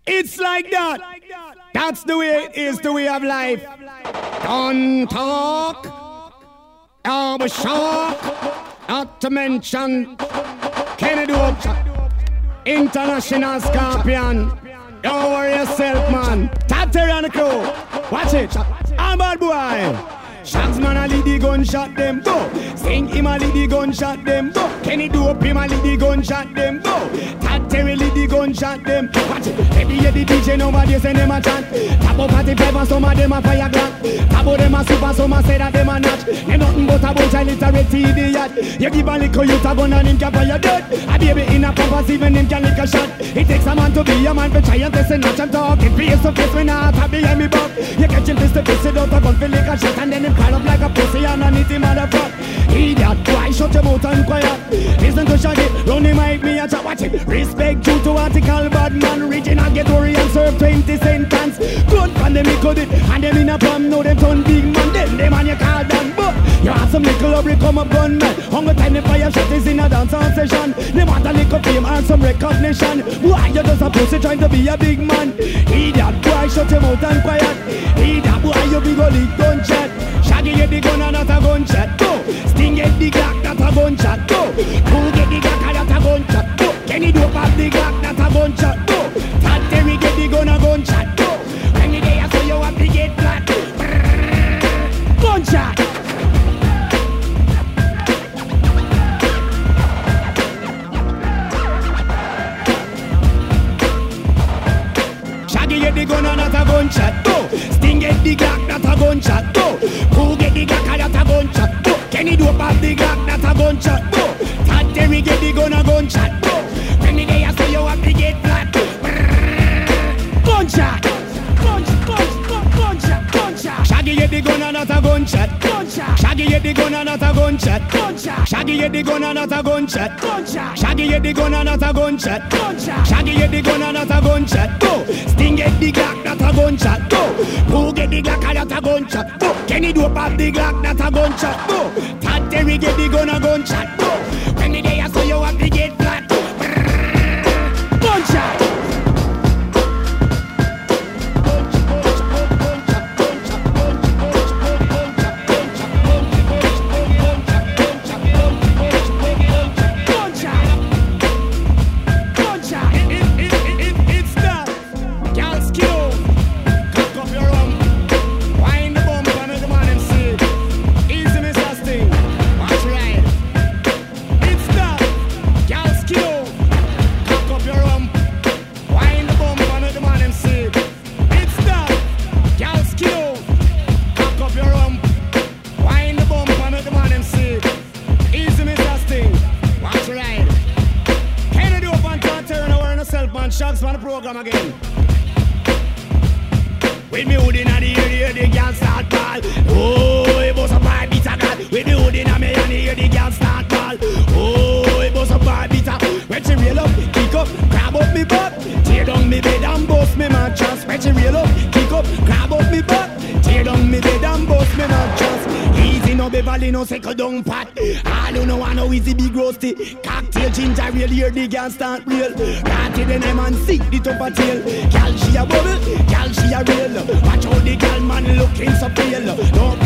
It's like that. That's the way it is, the way of life. Don't talk. But shock. Not to mention Kennedy International Scorpion. Don't worry yourself, man. Tatter and the crew. Watch it. I'm bad boy. Shags man a lead the gunshot them go. Sting him a lead the gunshot them go. Kenny Dope him a lead the gunshot them go. Tad Terry lead the gunshot them. Watch it. Every year the DJ nobody send them a chant. Tap up at the pipe and some of them a fire glass. Tap up them a super, some a say that them a notch. Them nothing but a bunch of literate idiot. You give a little youth a gun and him can fire dirt. A baby in a pampas even him can lick a shot. It takes a man to be a man for try and test and notch and talk. It face to face when I have behind me back. You catch him fist to fist without a gun for lick a shot and then him call up like a pussy and a nitty motherfucker. Idiot, why shut your mouth and quiet? Listen to Shaggy, round the mic me a chat. Watch it. Respect due to article bad man. Original get worry and serve 20 sentence. Good from them me could it. And them in a palm now them turn big man. Them man you call down. But you have some little up come up gunman. Hunger time the fire shot is in a dance session. They want a little fame and some recognition. Why you just a pussy trying to be a big man? Idiot, why shut your mouth and quiet? Idiot, why you big ol' gunshot? Shaggy get the gun and not a gunshot, go. Sting get the Glock, not a gunshot, go. Who get the Glock and not a gunshot, go. Kenny Dope have the Glock, not a gunshot, go. Tad Terry get the gun and gunshot, go. When the day I saw you have to get flat, gunshot. Shaggy get the gun and not a gunshot, go. Sting get the Glock, not a gunshot, go. Who get the Glock and not a gunshot, go. Kenny Dope have the Glock, not a gunshot, go. Tad Terry get the gun and gunshot, go. When the day I saw you have to get flat, gunshot. Gunshot. Shaggy get the gun and not a gunshot, gunshot. Shaggy get the gun and not a gunshot, gunshot. Shaggy get the gun and not a gunshot, gunshot. Shaggy get the gun and not a gunshot, gunshot. Shaggy get the gun and not a gunshot, go. Sting get the Glock, not a gunshot, go. Who get the Glock and not a gunshot, go. Kenny Dope have the Glock, not a gunshot, go. Tad Terry get the gun and gunshot, go. When the day I saw you have to get flat, gunshot. Shots for the program again. With me hood in the area, the girl start ball. Oh, it was a bar beat a god. With me hood in the area, the girl start ball. Oh, it was a bar beat a. When she reel up, kick up, grab up me butt, tear down me bed and bust me mattress. When she reel up, kick up, grab up me butt, tear down me bed and bust me mattress. Easy no Beverly, no second down pat. All you know I know easy big roasty. Cocktail ginger real here, the girl start real. Ratty the name and see the top of tail. Girl she a bubble, girl she a real. Watch how the girl man looking so pale. Don't